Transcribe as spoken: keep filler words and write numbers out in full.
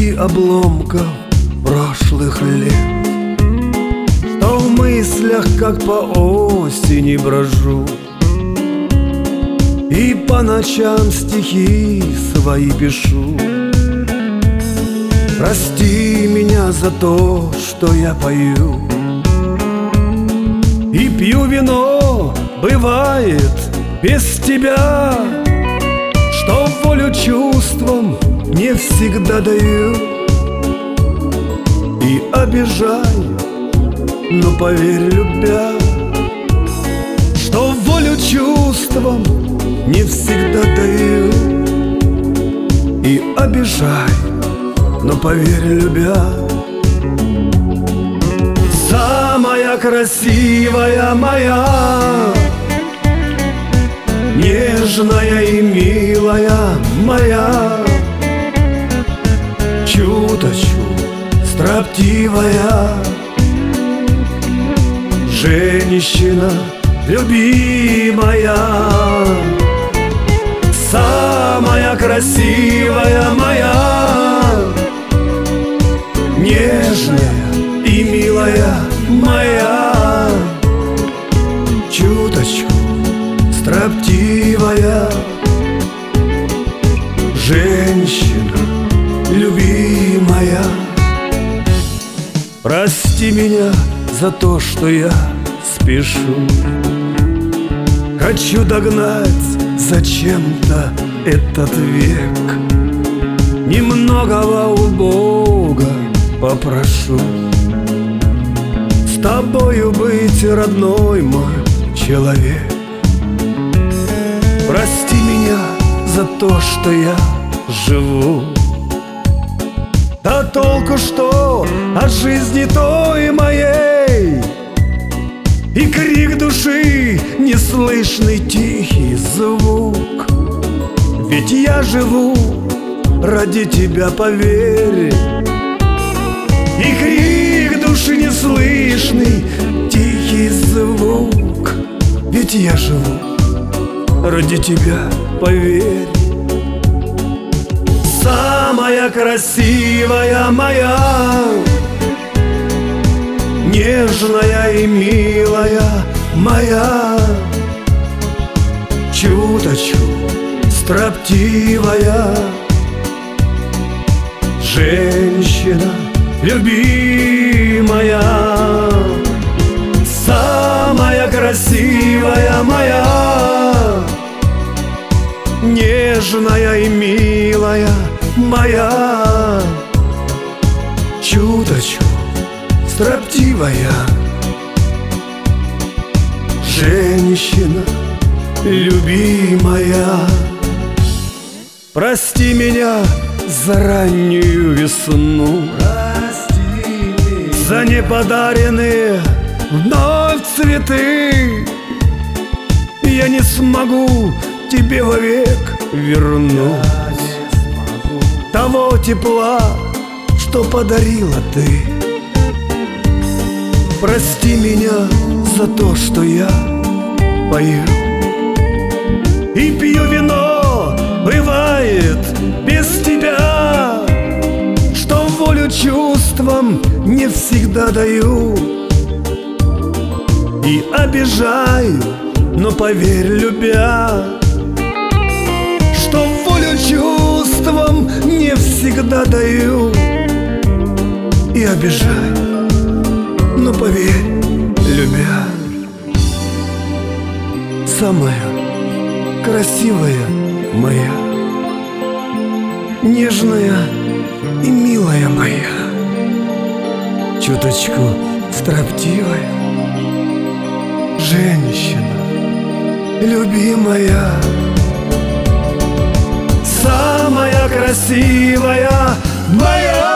среди обломков прошлых лет, что в мыслях, как по осени, брожу и по ночам стихи свои пишу. Прости меня за то, что я пою и пью вино, бывает, без тебя, что волю чувствам не всегда даю и обижаю, но поверь, любя, что волю чувствам не всегда даю и обижаю, но поверь, любя. Самая красивая моя, нежная и милая моя, чуточку строптивая женщина любимая, самая красивая моя, нежная и милая моя, чуточку строптивая женщина любимая. Прости меня за то, что я спешу, хочу догнать зачем-то этот век. Немногого у Бога попрошу с тобою быть, родной мой человек. Прости меня за то, что я живу. Да толку что от жизни той моей, и крик души неслышный тихий звук. Ведь я живу ради тебя, поверь, и крик души неслышный тихий звук. Ведь я живу ради тебя, поверь. Самая красивая моя, нежная и милая моя, чуточку строптивая женщина любимая, самая красивая моя, нежная и милая моя, чуточку строптивая женщина любимая. Прости меня за раннюю весну, прости меня за неподаренные вновь цветы. Я не смогу тебе вовек вернуть того тепла, что подарила ты. Прости меня за то, что я пою и пью вино, бывает, без тебя, что волю чувствам не всегда даю и обижаю, но поверь, любя, что волю чувствам не всегда даю и обижаю, но поверь, любя. Самая красивая моя, нежная и милая моя, чуточку строптивая женщина любимая, самая красивая моя.